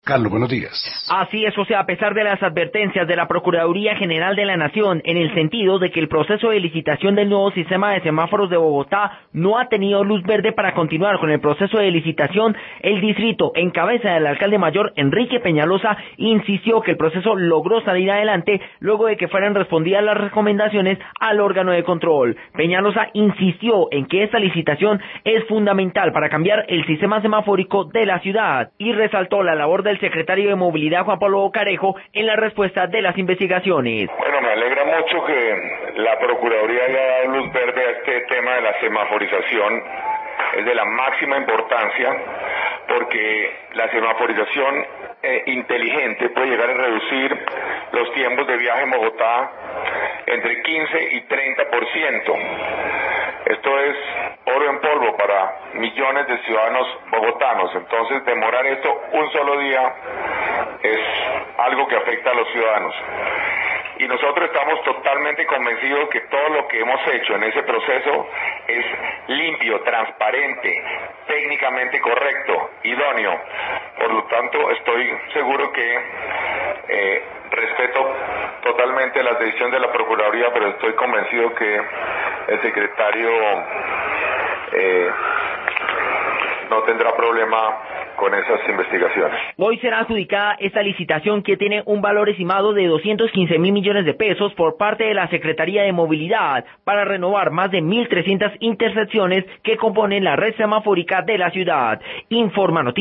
Carlos, buenos días. Así es, José, a pesar de las advertencias de la Procuraduría General de la Nación en el sentido de que el proceso de licitación del nuevo sistema de semáforos de Bogotá no ha tenido luz verde para continuar con el proceso de licitación, el distrito, en cabeza del alcalde mayor Enrique Peñalosa, insistió que el proceso logró salir adelante luego de que fueran respondidas las recomendaciones al órgano de control. Peñalosa insistió en que esta licitación es fundamental para cambiar el sistema semafórico de la ciudad y resaltó la labor del secretario de Movilidad, Juan Pablo Carejo, en la respuesta de las investigaciones. Bueno, me alegra mucho que la Procuraduría haya dado luz verde a este tema de la semaforización. Es de la máxima importancia porque la semaforización inteligente puede llegar a reducir los tiempos de viaje en Bogotá entre 15 y 30%. Esto es oro en polvo para millones de ciudadanos bogotanos. Entonces, demorar esto un solo día es algo que afecta a los ciudadanos. Y nosotros estamos totalmente convencidos que todo lo que hemos hecho en ese proceso es limpio, transparente, técnicamente correcto, idóneo. Por lo tanto, estoy seguro que respeto totalmente las decisiones de la Procuraduría, pero estoy convencido que el secretario no tendrá problema con esas investigaciones. Hoy será adjudicada esta licitación que tiene un valor estimado de 215.000 millones de pesos por parte de la Secretaría de Movilidad para renovar más de 1.300 intersecciones que componen la red semafórica de la ciudad. Informa Noticias.